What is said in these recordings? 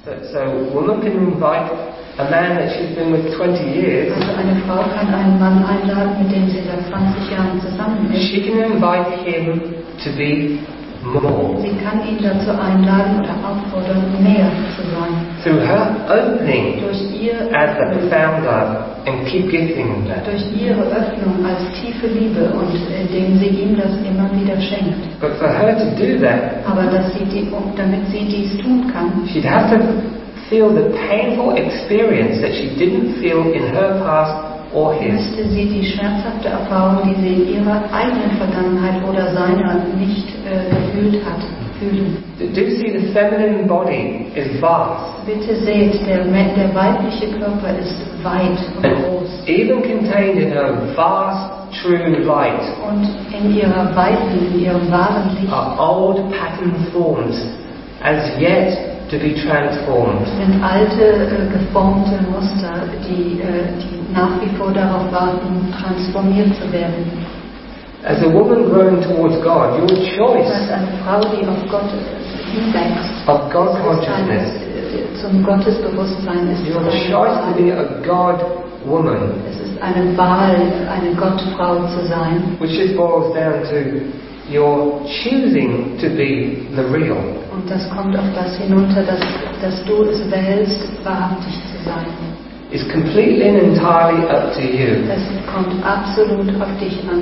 So a woman can invite a man that she's been with 20 years. Also eine Frau kann einen Mann einladen, mit dem sie seit 20 Jahren zusammen ist. She can invite him to be more. Sie kann ihn dazu einladen oder auffordern, mehr zu sein. Through her opening Durch ihr as the profound love and keep giving that. durch ihre Öffnung als tiefe Liebe und indem sie ihm das immer wieder schenkt. But for her to do that, Aber damit sie dies tun kann, she'd have to feel the painful experience that she didn't feel in her past or his. müsste sie die schmerzhafte Erfahrung, die sie in ihrer eigenen Vergangenheit oder seiner nicht gefühlt hat, fühlen. Do you see the feminine body is vast Bitte seht, der weibliche Körper ist weit und and groß. even contained in her vast true light Und in ihrer Weiten, in ihrem wahren Licht are old pattern forms as yet to be transformed. sind alte, geformte Muster, die nach wie vor darauf warten, transformiert zu werden. As a woman growing towards God, your choice Als eine Frau, die auf Gott hinwächst, of God consciousness, zum Gottesbewusstsein ist your eine choice to Wahl. be a God woman, Es ist eine Wahl, eine Gottfrau zu sein. which just boils down to your choosing to be the real. Und das kommt auf das hinunter, dass du es wählst, wahrhaftig zu sein. It's completely and entirely up to you. Es kommt absolut auf dich an.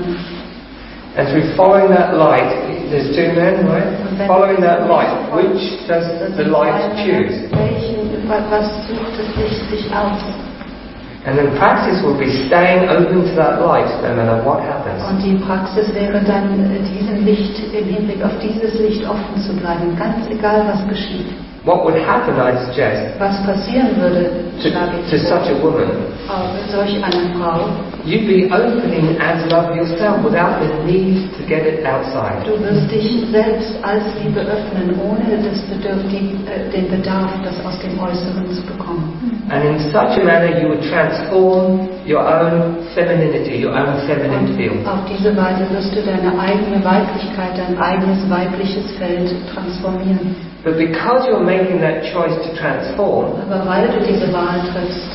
And through following that light, there's two men, right? Following that light, which does the light choose? Was sucht es sich aus? And then practice will be staying open to that light no matter what happens. Und die Praxis wäre dann, diesem Licht, im Hinblick auf dieses Licht offen zu bleiben, ganz egal was geschieht. What would happen, I suggest, Was passieren würde, schlage to ich such a woman? solch einer Frau, You'd be opening as love yourself without the need to get it outside. du wirst dich selbst als Liebe öffnen, ohne den Bedarf, das aus dem Äußeren zu bekommen. And in such a manner you would transform your own femininity, your own feminine field. Auf diese Weise wirst du deine eigene Weiblichkeit, dein eigenes weibliches Feld transformieren. But because you're making that choice to transform, Aber weil du diese Wahl triffst,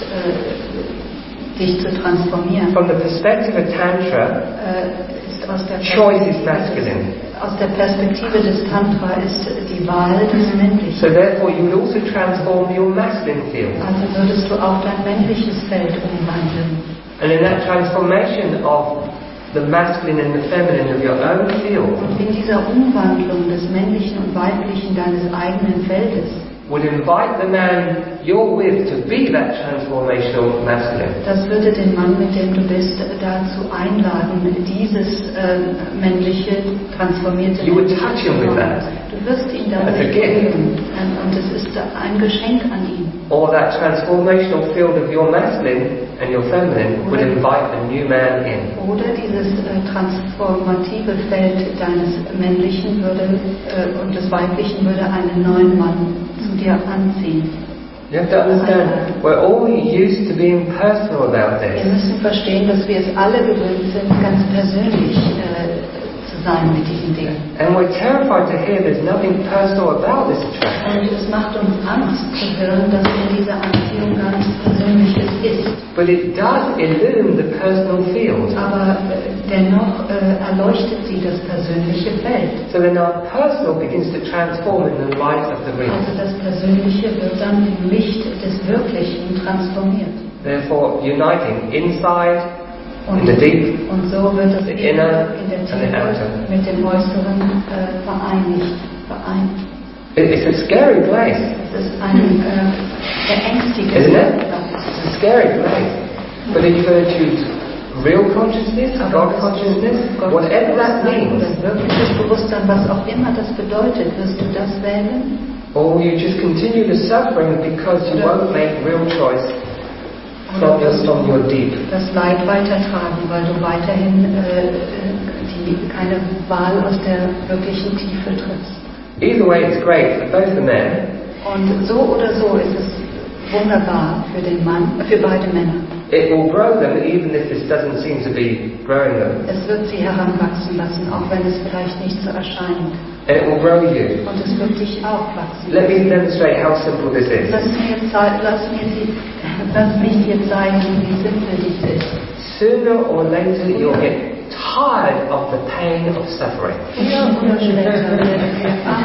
dich zu transformieren, from the perspective of Tantra, ist aus der choice is masculine. Aus der Perspektive des Tantra ist die Wahl des Männlichen. So therefore you would also transform your masculine field. Also würdest du auch dein männliches Feld umwandeln. And in that transformation of the masculine and the feminine of your own field Und in dieser Umwandlung des Männlichen und Weiblichen deines eigenen Feldes, would invite the man you're with to be that transformational masculine. das würde den Mann, mit dem du bist, dazu einladen, dieses männliche, transformierte You would Männliche touch zu him with sein. that. Du wirst ihn As a damit gift. berühren. Und es ist ein Geschenk an ihn. Or that transformational field of your masculine and your feminine would invite a new man in. Oder dieses transformative Feld deines Männlichen und des Weiblichen würde einen neuen Mann zu dir anziehen. You have to understand, we're all used to being personal about Wir this. müssen verstehen, dass wir es alle gewöhnt sind, ganz persönlich zu sein mit diesen Dingen. And we're terrified to hear there's nothing personal about this attraction. Und es macht uns Angst zu hören, dass in dieser Anziehung gar nichts Persönliches ist. But it does illume the personal field. Aber dennoch erleuchtet sie das persönliche Feld. So then our personal begins to transform in the light of the real. Also das Persönliche wird dann im Licht des Wirklichen transformiert. Therefore, uniting inside, Und, in the deep, und so wird das the Innere inner, in der and the Tiefe outer. mit dem Äußeren vereint. It's a scary place, Es ist ein beängstigendes isn't it? Platz. It's a scary place. But if you're going to choose real consciousness, God consciousness, whatever that means, Oder wirkliches Bewusstsein, was auch immer das bedeutet, wirst du das wählen? or you just continue the suffering because you won't make real choice Oder wirst from du your deep. das Leid weitertragen, weil du weiterhin keine Wahl aus der wirklichen Tiefe triffst? Either way, it's great for both the men Und so oder so ist es wunderbar für den Mann, für beide Männer. It will grow them even if this doesn't seem to be growing them. Es wird sie heranwachsen lassen, auch wenn es vielleicht nicht so erscheint. And it will grow you. Und es wird dich auch wachsen. Let me demonstrate how simple this is. Lass mich dir zeigen, wie simpel dies ist. Sooner or later you'll get tired of the pain of suffering. Früher oder später werdet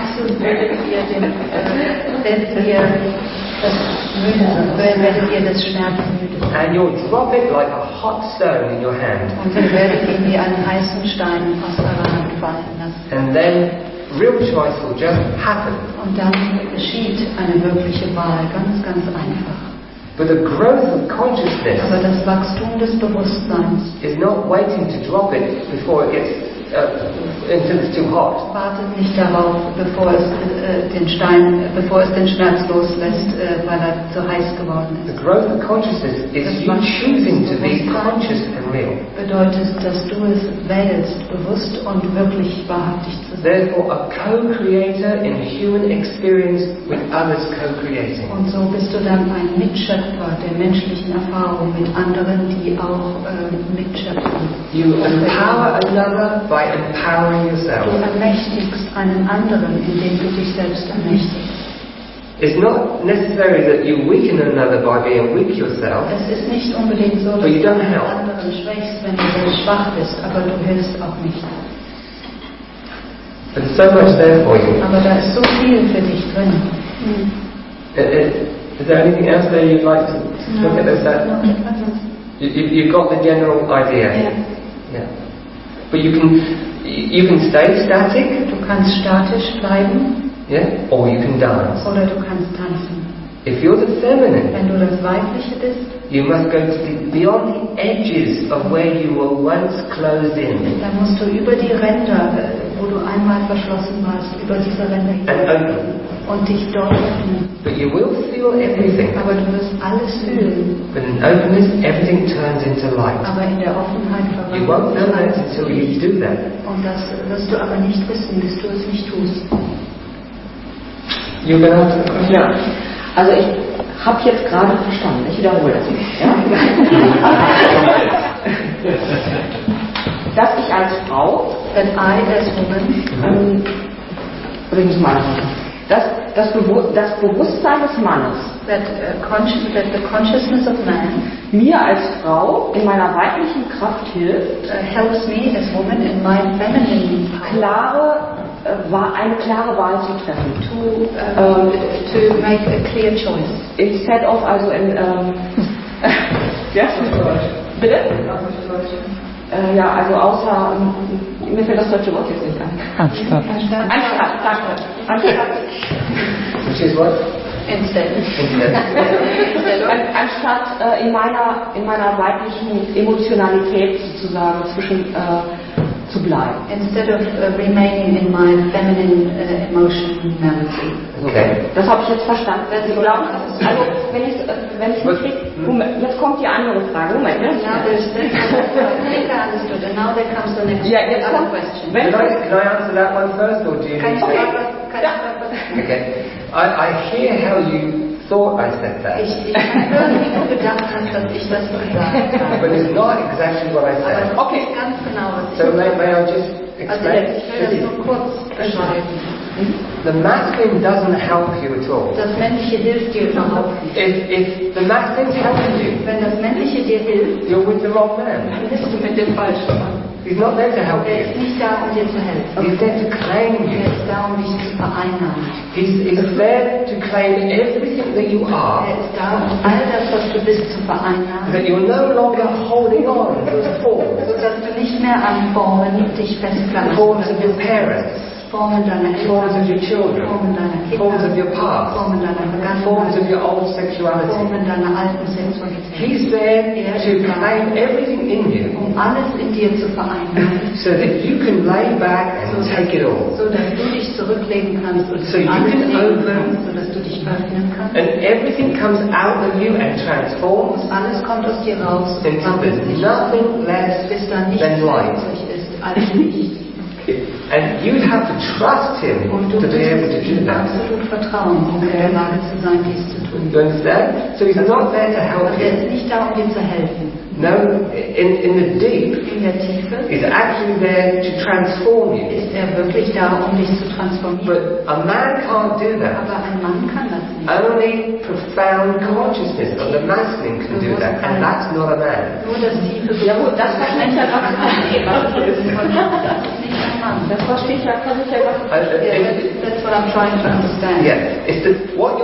ihr des Schmerzes müde sein. And you'll drop it like a hot stone in your hand. Und ihr werdet ihn wie einen heißen Stein aus eurer Hand fallen lassen. And then real choice will just happen. Und dann geschieht eine wirkliche Wahl, ganz, ganz einfach. But the growth of consciousness Aber das Wachstum des Bewusstseins is not waiting to drop it before it gets until it's too hot. wartet nicht darauf, bevor es den Schmerz loslässt, weil er zu heiß geworden The ist. growth of consciousness is you choosing to be conscious and real. Bedeutet, dass du es wählst, bewusst und wirklich wahrhaftig zu sein. Therefore, a co-creator in human experience with others co-creating. Und so bist du dann ein Mitschöpfer der menschlichen Erfahrung mit anderen, die auch mitschöpfen. You empower another by empowering yourself. Du ermächtigst einen anderen, indem du dich selbst ermächtigst. It's not necessary that you weaken another by being weak yourself. Es ist nicht unbedingt so, dass But you du don't einen help. anderen schwächst, wenn du selbst schwach bist, aber du hilfst auch nicht. There's so much there for you. Aber da ist so viel für dich drin. Is there anything else there you'd like to look at this at? You've got the general idea. Yeah. But you can stay static. Du kannst statisch bleiben, Yeah. Or you can dance. oder du kannst tanzen. If you're the feminine, Wenn du das Weibliche bist, you must go to beyond the edges of where you were once closed in dann musst du über die Ränder, wo du einmal verschlossen warst, über diese Ränder and hinaus open. und dich dort öffnen. But you will feel everything. Aber du wirst alles fühlen. But in openness, everything turns into light. Aber in der Offenheit You won't know that verwandelt until you do that. Und das wirst du aber nicht wissen, bis du es nicht tust. You're going to ask the question? Ja, also ich habe jetzt gerade verstanden, ich wiederhole das nicht. Ja? Dass ich als Frau, That I as woman, oder ich muss mal anfangen, das Bewusstsein des Mannes that the consciousness of man mir als Frau in meiner weiblichen Kraft hilft, helps me as woman in my feminine power eine klare Wahl zu treffen. to make a clear choice. Instead of, also ja, bitte? Ja, also außer, mir fällt das deutsche Wort jetzt nicht ein. Anstatt. Anstatt. Which is what? Instead. Anstatt in meiner weiblichen Emotionalität sozusagen zu bleiben. Instead of remaining in my feminine emotionality. Okay. Das habe ich jetzt verstanden. Sie glauben, also wenn ich nicht Moment, jetzt kommt die andere Frage. Moment, ne? Now there's this. I think I understood. And now there comes the next jetzt other kommt, question. wenn Can I answer that one first, or do you Kann need ich to? sagen, Okay. I hear how you thought I said that, Ich kann hören, wie du gedacht hast, dass ich das gesagt habe. but it's not exactly what I Aber said. es ist nicht ganz genau, was ich So may I just Also explain? ich will das nur kurz beschreiben. The masculine doesn't help you at all. Das Männliche hilft dir überhaupt nicht. If the masculine's helping you, Wenn das Männliche dir hilft, you're with the wrong man. dann bist du mit dem falschen Mann. He's not there to help Er ist you. nicht da, um dir zu helfen. He's there to claim Er you. ist da, um dich zu vereinnahmen. He's there to claim everything that you are, Er ist da, um all das, was du bist, zu vereinnahmen. that you're no longer holding on to the forms, Sodass du nicht mehr an Formen dich festklammern forms of your parents, Formen deiner forms of Eltern, your children, Formen deiner forms of Kinder, your past, Formen deiner forms of Vergangenheit, your old sexuality. Formen deiner alten Sexualität. He's there to claim everything in you Um alles in dir zu vereinnahmen, so that you can lay back and take it all. so dass du dich zurücklegen kannst und So you alles can nehmen open- kannst, so dass du dich öffnen kannst. And everything comes out of you and transforms Alles kommt aus dir raus und until wandelt there's sich, nothing less bis da nichts than light. übrig ist als Licht. And you'd have to trust him Und du to be able to musst do ihm that. absolut vertrauen, um in der Lage zu sein, dies zu tun. You understand? So he's not there to help Und er you. ist nicht da, um dir zu helfen. No, in the deep, In der Tiefe he's actually there to transform you. ist er wirklich da, um dich zu transformieren. But a man can't do that. Aber ein Mann kann das nicht. Only profound consciousness of the masculine can do that, and that's not a man. Nur das tiefe Ja gut, das versteht ja was verstehen, was es ist. Das ist nicht ein Mann. Das versteht ja, kann ich ja was That's what I'm trying to understand. Yeah, it's what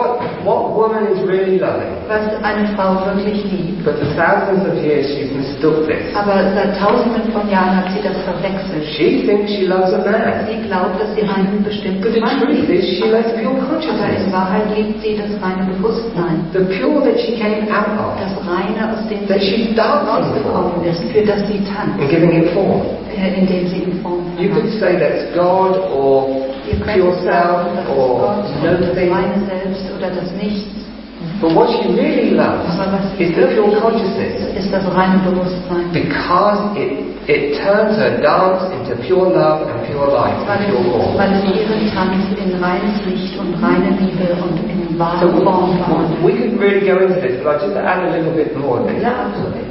woman is really loving. Was eine Frau wirklich liebt. But for thousands of years she's mistook this. Aber seit Tausenden von Jahren hat sie das verwechselt. She thinks she loves a man. Sie glaubt, dass sie einen bestimmten But the Mann truth liebt. is she loves pure Aber in consciousness. Wahrheit liebt sie das reine Bewusstsein. The pure that she came out of. Das Reine, aus dem That sie she's dancing rausgekommen ist, für das sie tanzt, And giving it form. indem sie in Form You could verwandelt. say that's God or Ihr pure könnt self sagen, das ist or Gott oder das nothing. reine Selbst oder das Nichts. But what she really loves Aber was sie is the pure wirklich consciousness. liebt, ist das reine Bewusstsein. Because it turns her dance into pure love and pure light and pure form. Weil es ihren Tanz in reines Licht und reine Liebe und in wahre So Form verwandelt. we could really go into this, but I just add a little bit more. Ja, absolut.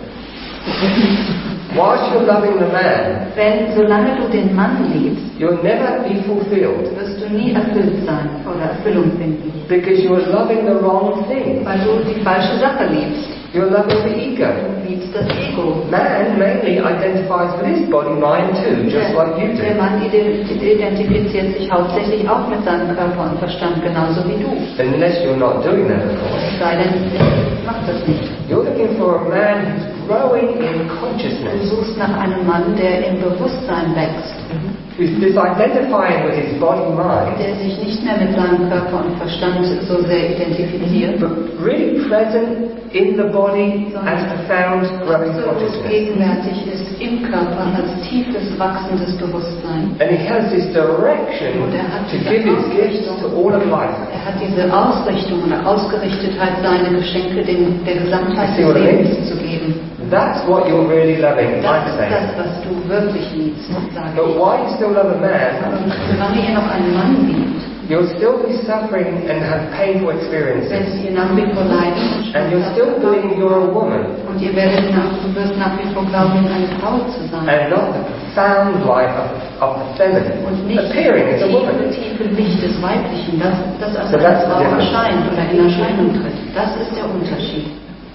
Whilst you're loving the man, Solange du den Mann liebst, you'll never be fulfilled wirst du nie erfüllt sein oder Erfüllung finden. because you're loving the wrong thing. Weil du die falsche Sache liebst. You're loving the ego. Du liebst das Ego. Man mainly identifies with his body, mind too, just like you Der do. Mann identifiziert sich hauptsächlich auch mit seinem Körper und Verstand, genauso wie du. Unless you're not doing that, of course. Es sei denn, macht das nicht. You're looking for a man who's growing in Du consciousness, suchst nach einem Mann, der im Bewusstsein wächst, who's disidentifying with his body, mind, der sich nicht mehr mit seinem Körper und Verstand so sehr identifiziert, but really present in the body as profound growing absolut consciousness. gegenwärtig ist im Körper als tiefes, wachsendes Bewusstsein. And he has this direction to give his gifts to all of life. Er hat diese Ausrichtung oder Ausgerichtetheit, seine Geschenke der Gesamtheit See des what I mean? Lebens zu geben. That's what you're really loving, Das I'm ist saying. das, was du wirklich liebst, sage But ich. while you still love a man, Aber solange ihr noch einen Mann liebt, you'll still be suffering and have painful werdet experiences. ihr nach wie vor leiden und And you'll still believe you're a woman und du wirst nach wie vor glauben, eine Frau zu sein. and not the profound light of the feminine, Und nicht appearing as a das woman. tiefe Licht des Weiblichen, das als So eine that's the Frau difference. erscheint oder in Erscheinung tritt. Das ist der Unterschied.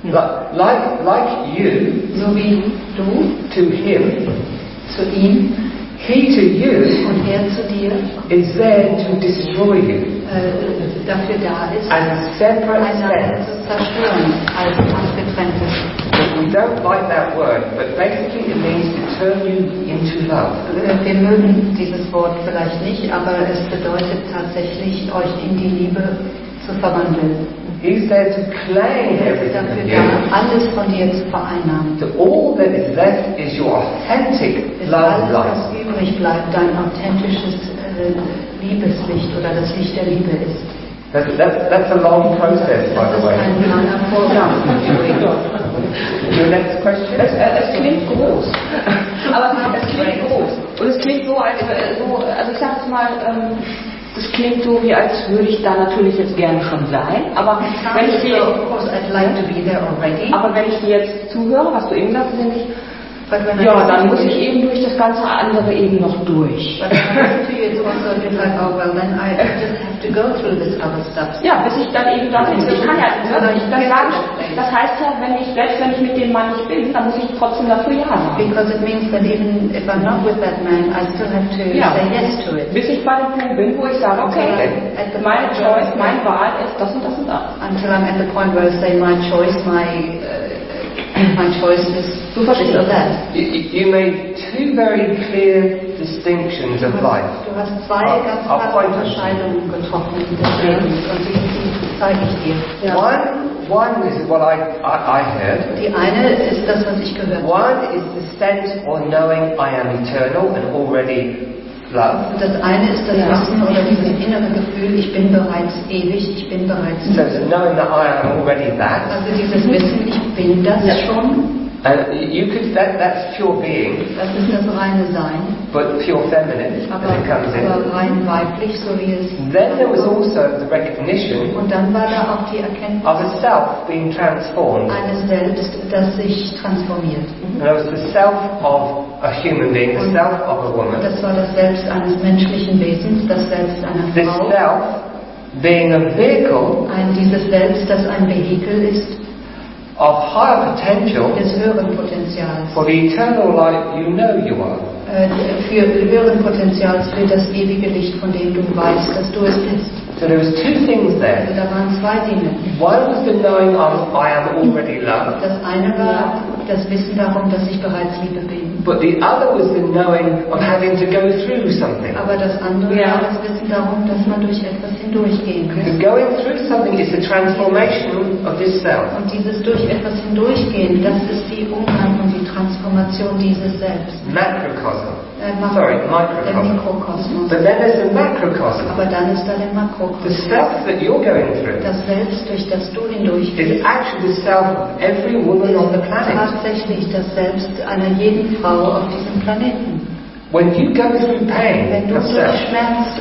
Like you So wie du to him, zu ihm he to you und er zu dir is there to destroy you dafür da ist, as a separate einander sense. zu zerstören als abgetrenntes. We don't like that word, but basically it means to turn you into love. Wir mögen dieses Wort vielleicht nicht, aber es bedeutet tatsächlich, euch in die Liebe zu verwandeln. He's there to claim Er ist everything dafür of da, you. alles von dir zu vereinnahmen. So all that is left is your authentic Ist love alles, life. was übrig bleibt, dein authentisches Liebeslicht oder das Licht der Liebe ist. That's a long process, by Das the ist way. ein langer Vorgang. Your next question? Es klingt groß. Aber es klingt groß. Und es klingt so, als also ich sag jetzt mal, das klingt so, wie als würde ich da natürlich jetzt gerne schon sein. Aber wenn ich dir, Of course, I'd like to be there already. aber wenn ich dir jetzt zuhöre, was du eben sagst, finde ich, But when ja, I dann muss listen ich eben durch das ganze andere eben noch durch. But when I listen to you, it's also a bit like, oh well, then I just have to go through this other stuff. Ja, bis ich dann eben da bin. Ich kann ja, ich dann sagen, das heißt ja, selbst wenn ich mit dem Mann nicht bin, dann muss ich trotzdem dafür Ja sagen. Because it means that even if I'm not with that man, I still have to Ja. say yes to it. Bis ich bei dem Punkt bin, wo ich sage, okay, meine Choice, meine Wahl ist das und das und das. Until I'm at the point where I say my choice, my choice is Du verstehst this or that. You made two very clear distinctions of life. Du hast zwei ganz Auf klare Freundschaft. Unterscheidungen getroffen des Lebens und die zeige ich dir. One is what I heard. Die eine ist das, was ich gehört habe. One is the sense or knowing I am eternal and already loved. Das eine ist das Wissen oder dieses innere Gefühl, ich bin bereits ewig, ich bin bereits So it's knowing that I am already that. Also dieses Wissen, ich bin das schon. And you could, that's pure being, Das ist das reine Sein, but pure feminine as it comes in. aber rein weiblich, so wie es. Then there was also the recognition Und dann war da auch die Erkenntnis of a self being transformed. eines Selbst, das sich transformiert. And there was the self of a human being, the self of a woman. Das war das Selbst eines menschlichen Wesens, das Selbst einer This Frau. self being a vehicle Dieses Selbst, das ein Vehikel ist, of higher potential des höheren Potenzials. for the eternal light you know you are. Für höheren Potenzials, für das ewige Licht, von dem du weißt, dass du es bist. So there was two things there. Also da waren zwei Dinge. One was the knowing I am already loved, Das eine war das Wissen darum, dass ich bereits Liebe bin. but the other was the knowing of having to go through something. Aber das andere war das Wissen darum, dass man durch etwas hindurchgehen Because muss. going through something is the transformation of this self. Und dieses durch etwas hindurchgehen, das ist die Umgang und die Transformation dieses Selbst. Macrocosm. Der Microcosm. Mikrokosmos. But then there's the macrocosm. Aber dann ist da der The Makrokosmos. self that you're going through Das Selbst, durch das du is hindurchgehst, actually the self of every woman on the ist planet. tatsächlich das Selbst einer jeden Frau auf diesem Planeten. When you go through pain Wenn du of durch self, Schmerz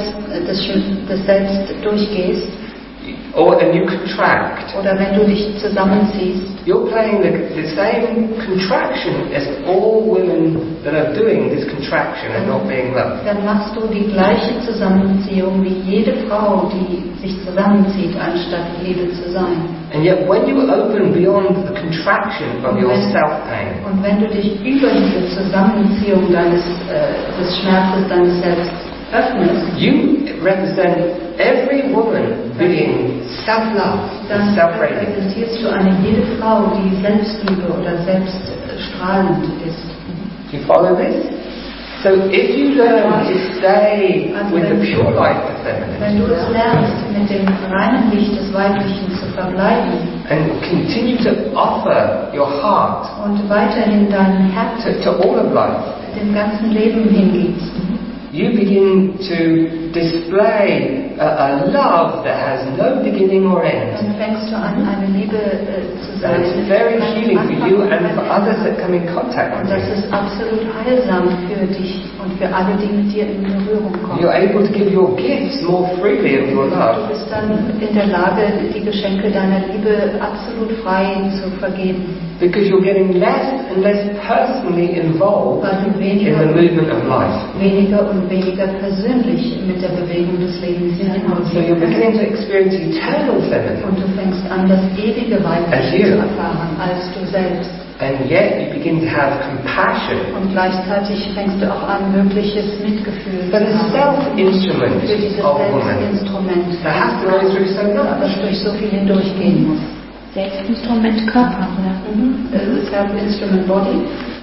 des Selbst durchgehst, and you contract, oder wenn du dich zusammenziehst, you're playing the same contraction as all women that are doing this contraction and not being loved. dann machst du die gleiche Zusammenziehung wie jede Frau, die sich zusammenzieht, anstatt Liebe zu sein. And yet when you open beyond the contraction of your self-pain, Und wenn du dich über diese Zusammenziehung des Schmerzes deines Selbst öffnest, you represent every woman being self-love dann and self-rating. repräsentierst du jede Frau, die Selbstliebe oder selbststrahlend ist. Do you follow this? So if you learn to stay with the pure light of feminine Wenn du es lernst, mit dem reinen Licht des Weiblichen zu verbleiben and continue to offer your heart und weiterhin dein Herz to all of life, dem ganzen Leben hingibst, you begin to display a love that has no beginning or end. dann fängst du an, eine Liebe zu sein. And it's very healing for you and for others that come in contact Und with das you. ist absolut heilsam für dich und für alle, die mit dir in Berührung kommen. You're able to give your gifts more freely of your Du love bist dann in der Lage, die Geschenke deiner Liebe absolut frei zu vergeben, because you're getting less and less personally involved weil du in the movement of life. weniger und weniger persönlich mit der Bewegung des Lebens So you're involviert bist. beginning to experience eternal feminine, Und du fängst an, das ewige As Weibliche you. zu erfahren, als du selbst. and yet you begin to have compassion Und gleichzeitig fängst du auch an, wirkliches Mitgefühl for zu the haben. self-instrument Für dieses of woman Selbstinstrument, that has to go through so das much. durch so viel hindurchgehen muss. Selbstinstrument Körper, oder? Self-instrument body,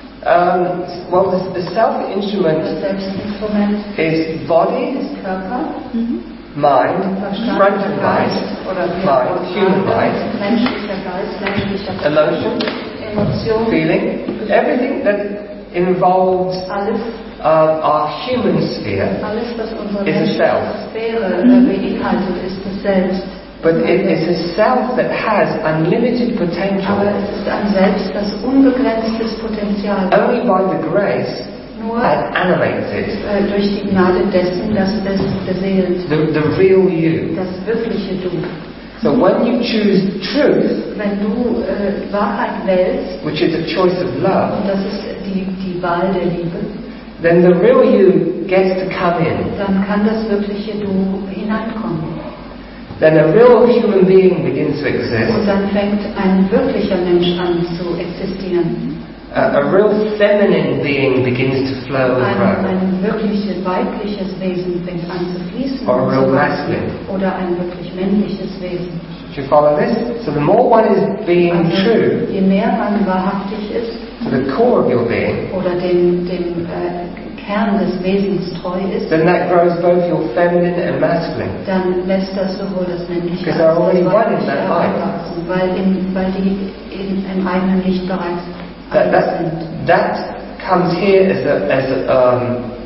Well, the self-instrument das Selbstinstrument is body, ist Körper, mind, Verstand, frontal mind, Geist oder mind, human mind, menschlicher Geist, menschlicher Verstand, emotion, Emotion, feeling, everything that involves alles, our human sphere, was unsere Is a menschliche self. Sphäre beinhaltet, ist das Selbst. but it's a self that has unlimited potential Aber es ist ein Selbst, das unbegrenztes Potenzial hat, only by the grace nur that animates it, durch die Gnade dessen, dass es beseelt, the real you. das wirkliche Du. So when you choose truth, Wenn du Wahrheit wählst, which is a choice of love, und das ist die Wahl der Liebe, then the real you gets to come in. dann kann das wirkliche Du hineinkommen. Then a real human being begins to exist. Und dann fängt ein wirklicher Mensch an zu existieren. A real feminine being begins to flow and grow. Ein wirkliches weibliches Wesen fängt an zu fließen. Or a real und zu masculine. wachsen. Oder ein wirklich männliches Wesen. Do you follow this? So the more one is being true Je mehr man wahrhaftig ist to the core of your being, oder dem Kern des Wesens treu ist, then that grows both your feminine and masculine. dann lässt das sowohl das Männliche Because als they're already das one in Weibliche that light. heranwachsen, weil die im eigenen Licht bereits eins sind. That comes here as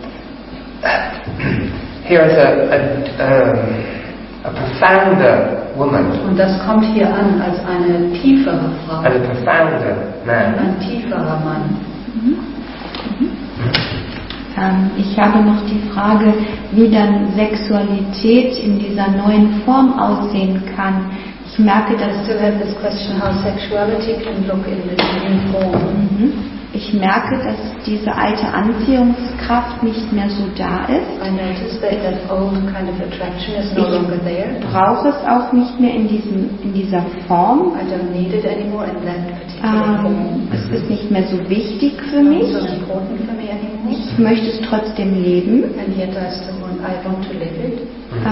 a profounder woman. Und das kommt hier an als eine tiefere Frau. As a profounder man. Ein tieferer Mann. Ich habe noch die Frage, wie dann Sexualität in dieser neuen Form aussehen kann. Ich merke, dass I still have this question how sexuality can look in this new form. Ich merke, dass diese alte Anziehungskraft nicht mehr so da ist. I noticed that that old kind of attraction is no longer there. Ich brauche es auch nicht mehr in dieser Form. I don't need it anymore in that particular form. Es ist nicht mehr so wichtig für mich. It's not important for me anymore. Ich möchte es trotzdem leben. And yet I want to live it.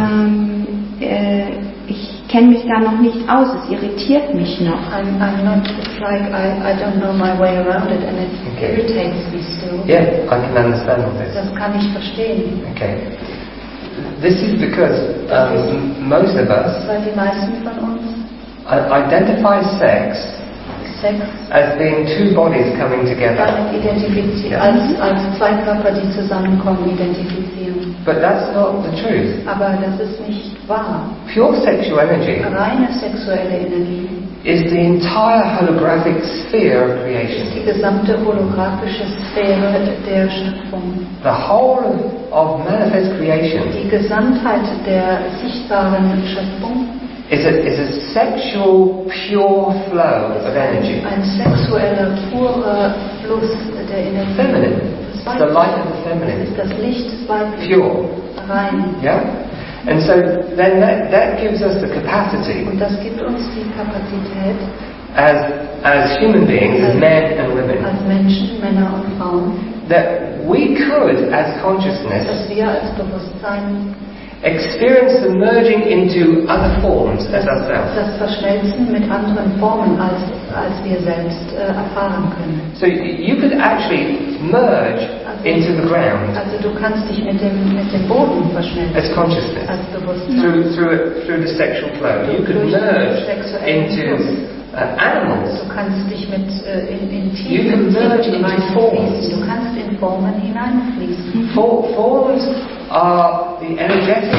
Ich kenne mich da noch nicht aus. Es irritiert mich noch. I'm not, it's like I don't know my way around it and it irritates me still. Yeah, I can understand all this. Das kann ich verstehen. Okay. This is because most of us Weil die meisten von uns identify sex Sex as being two bodies coming together. damit als zwei Körper, die zusammenkommen, identifizieren. But that's not the truth. Aber das ist nicht wahr. Pure sexual energy Reine sexuelle Energie is the entire holographic sphere of ist creation. die gesamte holographische Sphäre der Schöpfung. The whole of manifest creation Die Gesamtheit der sichtbaren Schöpfung is a sexual pure flow of energy. ein sexueller, purer Fluss der Energie. Feminine. Das It's the light of the Das feminine. ist das Licht des Weiblichen. Pure. Rein. Yeah? And so then that gives us the capacity Und das gibt uns die Kapazität, as human beings, as men and women, als Menschen, Männer und Frauen, that we could, as consciousness, dass wir als Bewusstsein experience the merging into other forms as ourselves. das Verschmelzen mit anderen Formen als wir selbst erfahren können. So you could actually merge into the ground Also du kannst dich mit dem Boden verschmelzen as consciousness als Bewusstsein. through the sexual flow. You could merge into animals. Du kannst dich in You can merge into forms. Du kannst in Formen hineinfließen. Forms are the energetic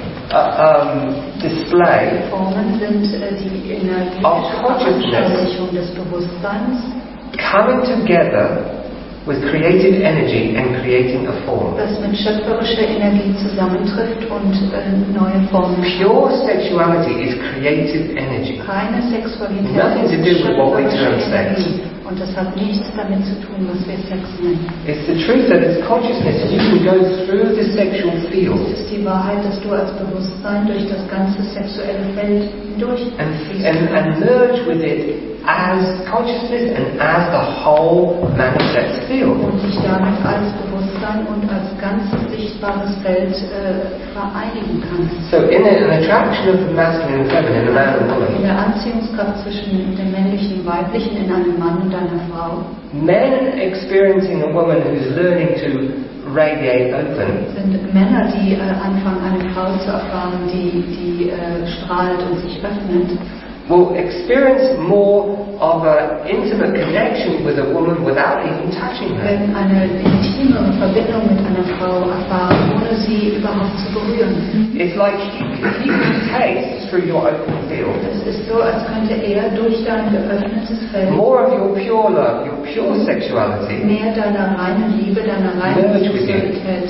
display Formen sind die energetische Veranschaulichung des Bewusstseins, coming together with creative energy and creating a form. das mit schöpferischer Energie zusammentrifft und neue Formen schafft. Pure sexuality is creative energy. Reine Sexualität Nothing to do ist with what we schöpferische term sex. Energie. Und das hat nichts damit zu tun, was wir Sex nennen. It's the truth that as consciousness you can go through the sexual field Es ist die Wahrheit, dass du als Bewusstsein durch das ganze sexuelle Feld hindurchfließen and merge with it as consciousness and as the whole manifest field. und dich damit als Bewusstsein und als ganz sichtbares Feld vereinigen kannst. So in an attraction of the masculine and feminine, a man and In woman, der Anziehungskraft zwischen dem männlichen und weiblichen in einem Mann und einer Frau men experiencing a woman who's learning to radiate open sind Männer, die anfangen, eine Frau zu erfahren, die strahlt und sich öffnet, will experience more of an intimate connection with a woman without even touching her. werden eine intimere Verbindung mit einer Frau erfahren, ohne sie überhaupt zu berühren. It's like he can taste through your open field Es ist so, als könnte er durch dein geöffnetes Feld more of your pure love, your pure sexuality, mehr deiner reinen Liebe, deiner reinen Merge with you. Sexualität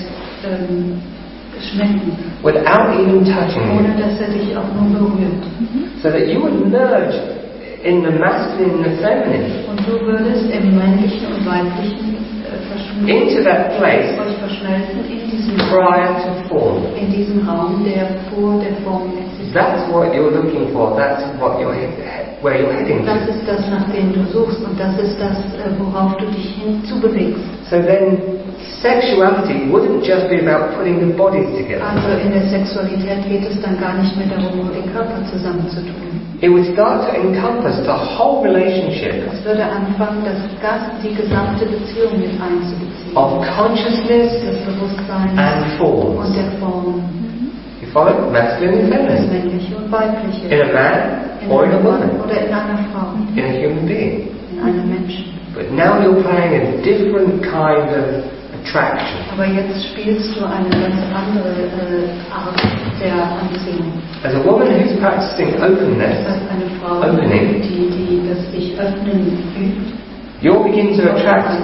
schmecken, without even touching ohne you. dass er dich auch nur berührt. So that you would merge in the masculine and the feminine Und du würdest im männlichen und weiblichen into that place euch verschmelzen in diesem prior to form. in diesem Raum, der vor der Form existiert. That's what you're looking for. That's what where you're heading Das to. ist das, nach dem du suchst, und das ist das, worauf du dich hinzubewegst. So then, sexuality wouldn't just be about putting the bodies together. Also in der Sexualität geht es dann gar nicht mehr darum, nur die Körper zusammenzutun. It would start to encompass the whole relationship Es würde anfangen, die gesamte Beziehung mit einzubeziehen. of consciousness Das Bewusstsein and forms. und der Form, You follow? Masculine and das feminine. männliche und weibliche. In a man In or in a einem Mann woman. oder in einer Frau, In a human being. in einem Menschen. But now you're playing a different kind of attraction. Aber jetzt spielst du eine ganz andere Art der Anziehung. As a woman who's practicing openness, Das heißt, eine Frau, opening, die das sich öffnen übt, you'll begin to attract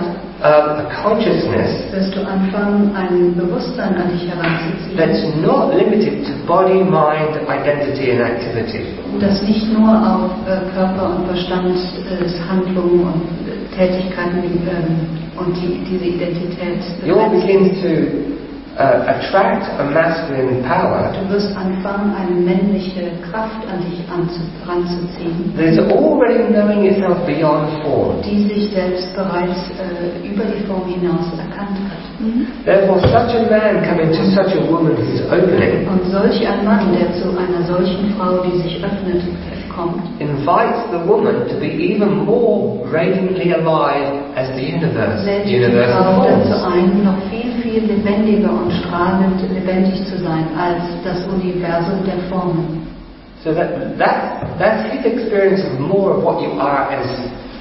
a consciousness wirst du anfangen, ein Bewusstsein an dich heranzuziehen, that's not limited to body, mind, identity and activity. das nicht nur auf Körper und Verstand, Handlungen und Tätigkeiten und diese Identität You'll begrenzt begin ist. to attract a masculine power Du wirst anfangen, eine männliche Kraft an dich ranzuziehen, that is already knowing itself beyond form. die sich selbst bereits über die Form hinaus erkannt hat. Therefore, such a man coming to such a woman who's opening Und solch ein Mann, der zu einer solchen Frau, die sich öffnet, kommt, invites the woman to be even more radiantly alive as the universe, lädt die universal Frau dazu forms. ein, noch viel lebendiger und strahlend lebendig zu sein als das Universum der Formen. So that's his experience of more of what you are as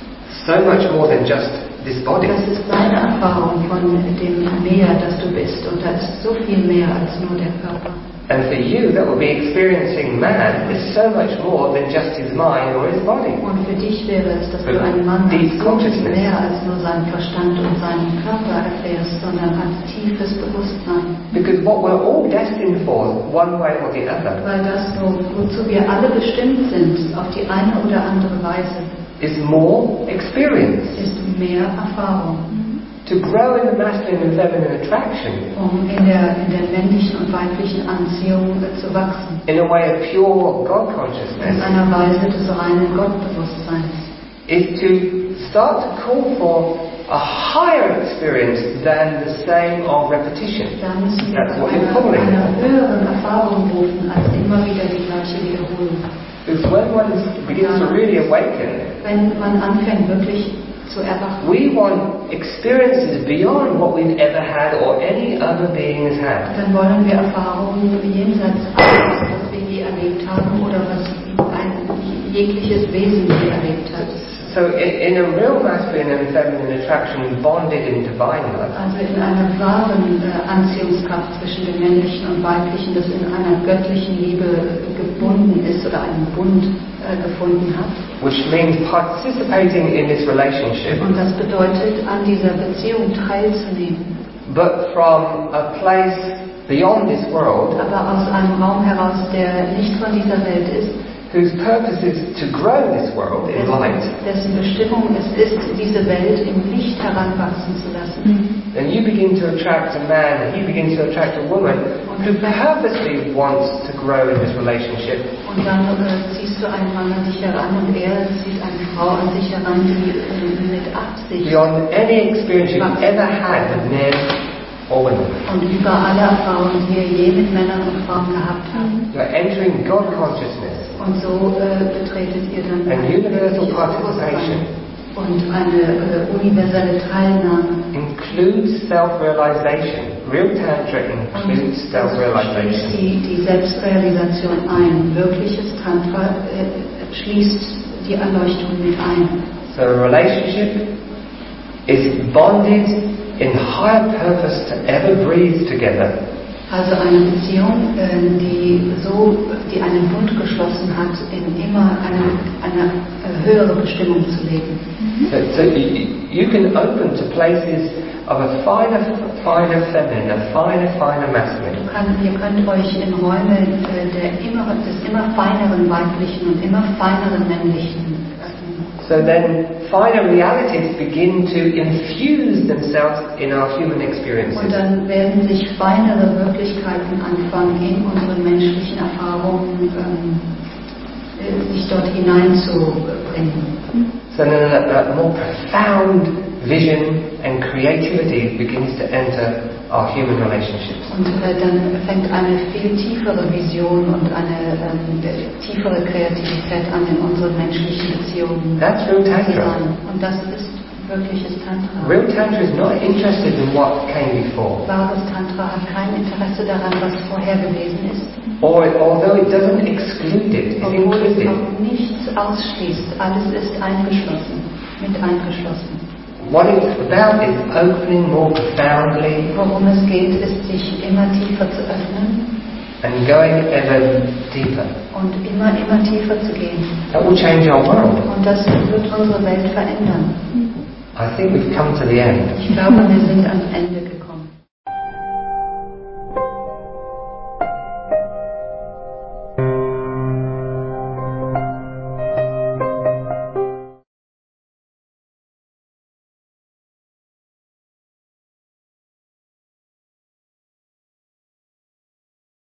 so much more than just this body. Das ist deine Erfahrung von dem Mehr, das du bist. Und da ist so viel mehr als nur der Körper. And for you, that will be experiencing man is so much more than just his mind or his body. Und für dich wäre es, dass du einen Mann als so viel mehr als nur seinen Verstand und seinen Körper erfährst, sondern als tiefes Bewusstsein. Because what we're all destined for, one way or the other, Weil das, wozu wir alle bestimmt sind, auf die eine oder andere Weise, is more experience. ist mehr Erfahrung. To grow in the masculine and feminine attraction, Um in der männlichen und weiblichen Anziehung zu wachsen. in a way of pure God In consciousness, einer Weise des reinen Gottbewusstseins. is to start to call for a higher experience than the same of repetition. Da müssen wir That's what nach you're calling einer for. höheren Erfahrung rufen, als immer wieder die gleiche Wiederholung. Because when one begins to really awaken, Wenn man anfängt, wirklich zu erwachen, we want experiences beyond what we've ever had or any other being has had. dann wollen wir Erfahrungen jenseits alles, was wir je erlebt haben oder was ein jegliches Wesen je erlebt hat. So in a real masculine and feminine attraction bonded in divine love, Also in einer wahren Anziehungskraft zwischen dem Männlichen und Weiblichen, das in einer göttlichen Liebe gebunden ist oder einen Bund gefunden hat. which means participating in this relationship, Und das bedeutet, an dieser Beziehung teilzunehmen. but from a place beyond this world, Aber aus einem Raum heraus, der nicht von dieser Welt ist, whose purpose is to grow this world in light, dessen Bestimmung es ist, diese Welt im Licht heranwachsen zu lassen. then you begin to attract a man, he begins to attract a woman who purposely wants to grow in this relationship. Und dann ziehst du einen Mann an dich heran und er zieht eine Frau an sich heran, die mit Absicht Beyond any experience you've ever had with men or women. und über alle Erfahrungen, die wir je mit Männern und Frauen gehabt haben. You're entering God consciousness Und so betretet ihr dann and ein universal göttliches participation Bewusstsein und eine universelle Teilnahme. includes self-realization. Real Tantra includes Schließt self-realization. die Selbstrealisation ein. Wirkliches Tantra schließt die Erleuchtung mit ein. So a relationship is bonded in higher purpose to ever breathe together. Also eine Beziehung, die einen Bund geschlossen hat, in immer eine höhere Bestimmung zu leben. So you can open to places of a finer feminine, a finer masculine. Ihr könnt euch in Räume des immer feineren weiblichen und immer feineren männlichen öffnen. So then finer realities begin to infuse themselves in our human experiences. Und dann werden sich feinere Wirklichkeiten anfangen, in unsere menschlichen Erfahrungen sich dort hineinzubringen. So then a more profound vision and creativity begins to enter our human relationships. Und dann fängt eine viel tiefere Vision und eine tiefere Kreativität an in unseren menschlichen Beziehungen. That's real Tantra. Und das ist wirkliches Tantra. Real Tantra is not interested in what came before. Wahres Tantra hat kein Interesse daran, was vorher gewesen ist. Although it doesn't exclude it, it's Obwohl es included. auch nichts ausschließt. Alles ist eingeschlossen, mit eingeschlossen. what it's about is opening more profoundly Worum es geht, ist, sich immer tiefer zu öffnen and going ever deeper. und immer tiefer zu gehen. That will change our world. Und das wird unsere Welt verändern. I think we've come to the end. Ich glaube, wir sind am Ende.